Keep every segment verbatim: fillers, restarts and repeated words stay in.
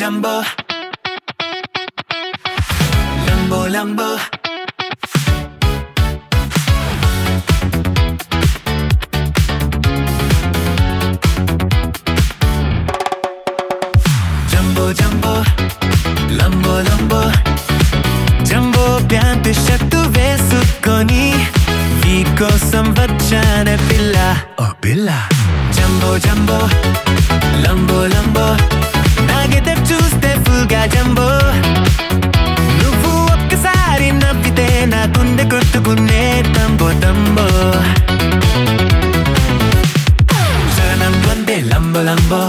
jumbo lambo lambo jumbo jumbo lambo lambo jumbo pant shirt vesukoni veekosam vachane pilla oh pilla jumbo jumbo lambo lambo nagete chuste full ga jumbo nuvu okkasari navvite na gunde kottukunne tambo tambo janam vande lambo lambo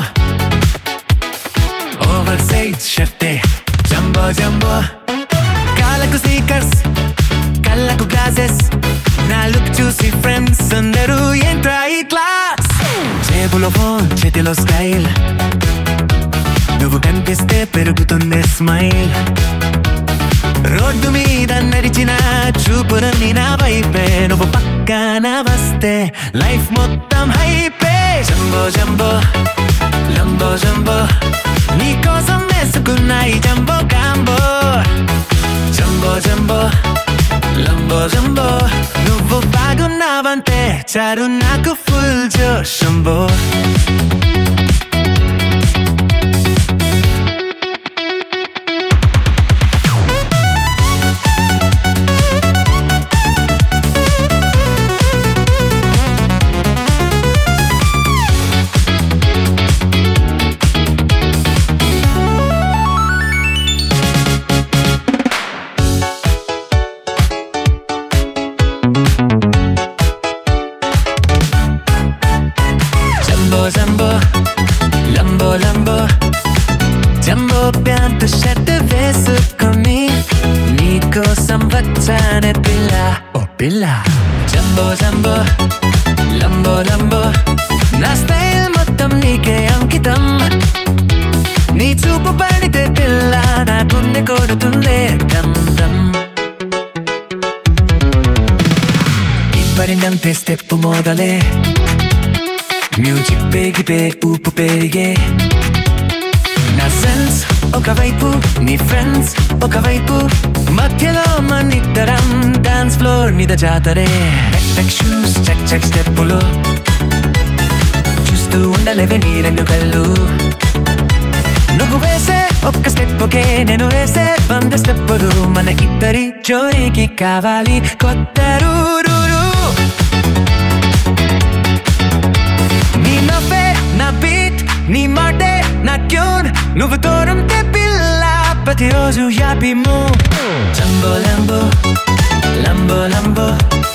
oversize shirt jumbo jumbo kalaku sneakers kallaku glasses na look చూసి friends అందరూ ఏంట్రా ఈ class జేబులో phone చేతిలో style నువ్వు కనిపిస్తే పెరుగుతుంది smile road మీద నడిచిన చూపులన్నీ నా వైపే నువ్వు పక్కన వస్తే లైఫ్ మొత్తం హైపే జంబో జంబో లంబో జంబో నీ కోసం వేసుకున్న ఈ జంబో కాంబో జంబో జంబో లంబో జంబో నువ్వు బాగున్నావంటే చారు నాకు ఫుల్ జోష్ జంబో జంబో లంబో లంబో జంబో ప్యాంటు షర్ట్ వేసుకొని నీకోసం వచ్చానే పిల్ల ఓ పిల్ల జంబో జంబో లంబో లంబో నా స్టైల్ మొత్తం నీకే అంకితం నీ చూపు పడితే పిల్ల నా గుండె కొడుతుందే దమ్ దమ్ ఇప్పటినంతే స్టెప్ మొదలే మ్యూజిక్ పేగితే ఊపు పెరిగే నా సెన్స్ ఒకవైపు నీ ఫ్రెండ్స్ ఒకవైపు మధ్యలో మనిద్దరం డాన్స్ ఫ్లోర్ మీద జాతరే టక్ షూస్ చెక్ చెక్ స్టెప్పులు చూస్తూ ఉండలేవే నీ రెండు కళ్ళు నువ్వు వేసే ఒక్క స్టెప్పుకే నేను వేసే వంద స్టెప్పులు మన ఇద్దరి జోడీకి కావాలి కొత్త రూరు నా బీట్ నీ మాటే నా ట్యూన్ నువ్వు తోడుంటే పిల్ల ప్రతిరోజు హ్యాపీ మూడ్ జంబో లంబో లంబో లంబో